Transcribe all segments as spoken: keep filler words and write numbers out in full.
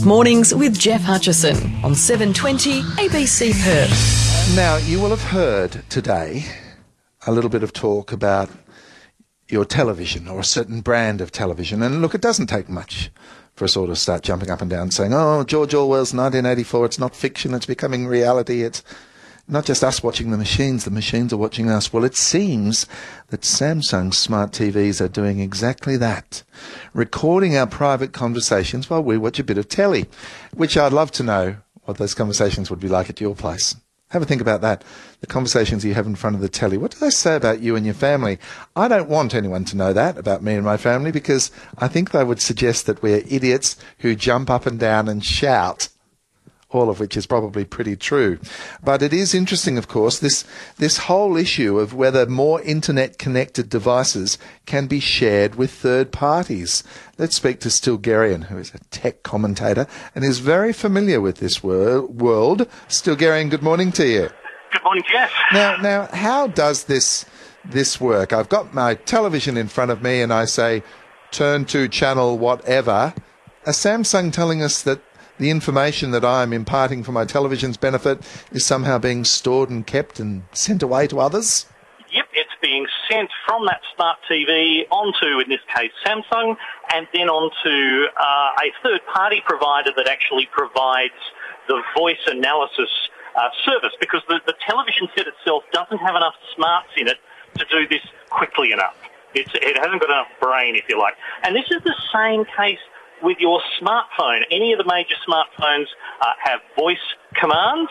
Breakfast Mornings with Jeff Hutchison on seven twenty A B C Perth. Now, you will have heard today a little bit of talk about your television or a certain brand of television. And look, it doesn't take much for us all to start jumping up and down saying, oh, George Orwell's nineteen eighty-four, it's not fiction, it's becoming reality. It's not just us watching the machines, the machines are watching us. Well, it seems that Samsung smart T Vs are doing exactly that, recording our private conversations while we watch a bit of telly, which I'd love to know what those conversations would be like at your place. Have a think about that. The conversations you have in front of the telly. What do they say about you and your family? I don't want anyone to know that about me and my family, because I think they would suggest that we're idiots who jump up and down and shout, all of which is probably pretty true. But it is interesting, of course, this this whole issue of whether more internet-connected devices can be shared with third parties. Let's speak to Stilgherrian, who is a tech commentator and is very familiar with this wor- world. Stilgherrian, good morning to you. Good morning, Jeff. Now, now, how does this this work? I've got my television in front of me and I say, turn to channel whatever. Are Samsung telling us that the information that I'm imparting for my television's benefit is somehow being stored and kept and sent away to others? Yep, it's being sent from that smart T V onto, in this case, Samsung, and then onto uh, a third-party provider that actually provides the voice analysis uh, service, because the, the television set itself doesn't have enough smarts in it to do this quickly enough. It's, it hasn't got enough brain, if you like. And this is the same case with your smartphone. Any of the major smartphones uh, have voice commands,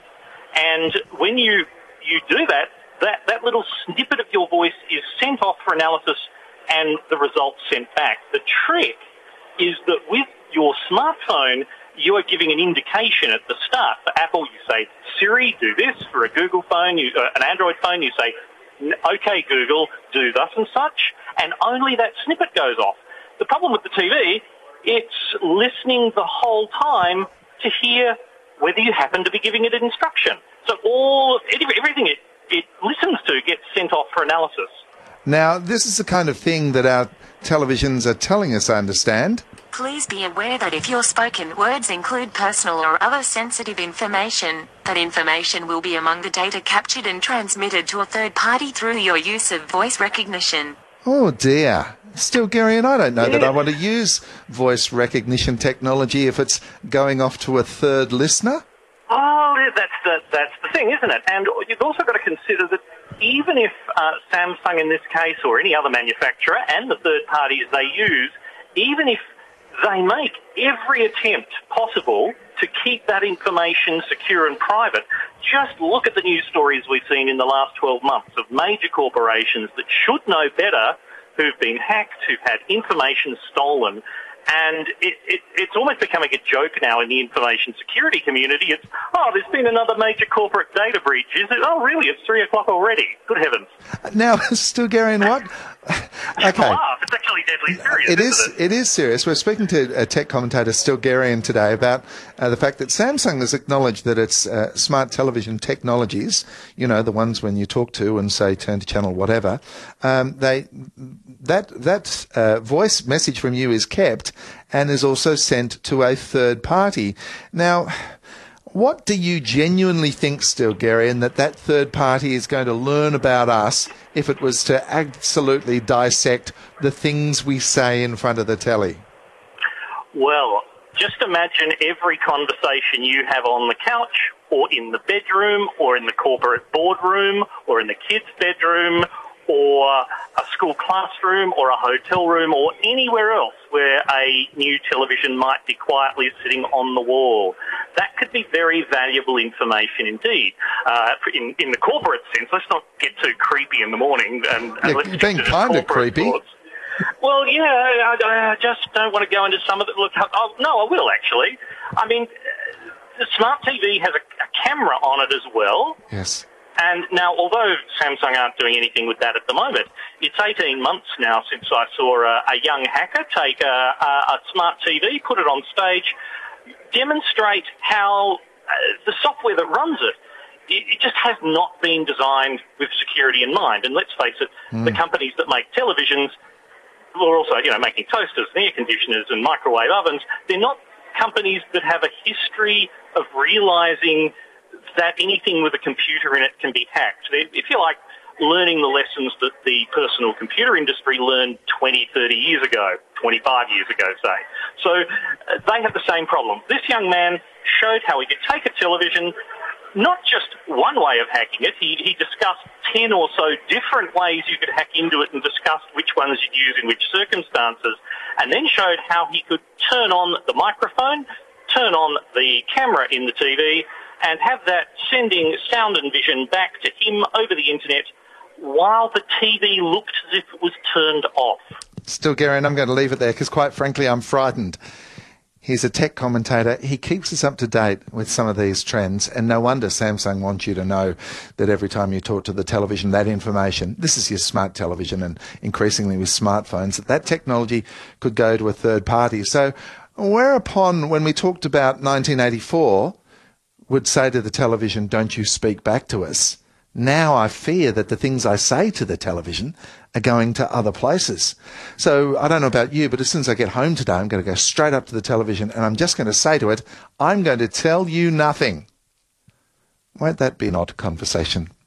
and when you you do that, that, that little snippet of your voice is sent off for analysis and the results sent back. The trick is that with your smartphone, you are giving an indication at the start. For Apple, you say, Siri, do this. For a Google phone, you, uh, an Android phone, you say, OK, Google, do thus and such, and only that snippet goes off. The problem with the T V, it's listening the whole time to hear whether you happen to be giving it an instruction. So all everything it, it listens to gets sent off for analysis. Now, this is the kind of thing that our televisions are telling us, I understand. Please be aware that if your spoken words include personal or other sensitive information, that information will be among the data captured and transmitted to a third party through your use of voice recognition. Oh dear. Stilgherrian, I don't know Yeah. that I want to use voice recognition technology if it's going off to a third listener. Oh, yeah, that's the, that's the thing, isn't it? And you've also got to consider that even if uh, Samsung in this case, or any other manufacturer, and the third parties they use, even if they make every attempt possible to keep that information secure and private, just look at the news stories we've seen in the last twelve months of major corporations that should know better, who've been hacked, who've had information stolen. And it, it, it's almost becoming a joke now in the information security community. It's, oh, there's been another major corporate data breach. Is it? Oh, really? It's three o'clock already. Good heavens. Now, Stilgherrian, what? Okay. Laugh. It's actually deadly serious, It is, isn't it? it is serious. We're speaking to a tech commentator, Stilgherrian, today about uh, the fact that Samsung has acknowledged that its uh, smart television technologies, you know, the ones when you talk to and say turn to channel whatever, um, they that that uh, voice message from you is kept and is also sent to a third party. Now, what do you genuinely think, Stilgherrian, that that third party is going to learn about us if it was to absolutely dissect the things we say in front of the telly? Well, just imagine every conversation you have on the couch, or in the bedroom, or in the corporate boardroom, or in the kids' bedroom, or a school classroom, or a hotel room, or anywhere else where a new television might be quietly sitting on the wall. That could be very valuable information indeed. Uh, in, in the corporate sense, let's not get too creepy in the morning. And, and Yeah, let's stick being to the kind of corporate creepy. thoughts. Well, yeah, I, I just don't want to go into some of the... Look, oh, no, I will, actually. I mean, the smart T V has a, a camera on it as well. Yes. And now, although Samsung aren't doing anything with that at the moment, it's eighteen months now since I saw a, a young hacker take a, a, a smart T V, put it on stage, demonstrate how uh, the software that runs it, it, it just has not been designed with security in mind. And let's face it, mm. the companies that make televisions, or also, you know, making toasters and air conditioners and microwave ovens, they're not companies that have a history of realising that anything with a computer in it can be hacked. If you like, learning the lessons that the personal computer industry learned twenty, thirty years ago, twenty-five years ago, say. So uh, they have the same problem. This young man showed how he could take a television, not just one way of hacking it, he, he discussed ten or so different ways you could hack into it and discussed which ones you'd use in which circumstances, and then showed how he could turn on the microphone, turn on the camera in the T V, and have that sending sound and vision back to him over the internet while the T V looked as if it was turned off. Still, Geraint, I'm going to leave it there because, quite frankly, I'm frightened. He's a tech commentator. He keeps us up to date with some of these trends, and no wonder Samsung wants you to know that every time you talk to the television, that information, this is your smart television and increasingly with smartphones, that that technology could go to a third party. So whereupon, when we talked about nineteen eighty-four, would say to the television, don't you speak back to us. Now I fear that the things I say to the television are going to other places. So I don't know about you, but as soon as I get home today, I'm going to go straight up to the television and I'm just going to say to it, I'm going to tell you nothing. Won't that be an odd conversation?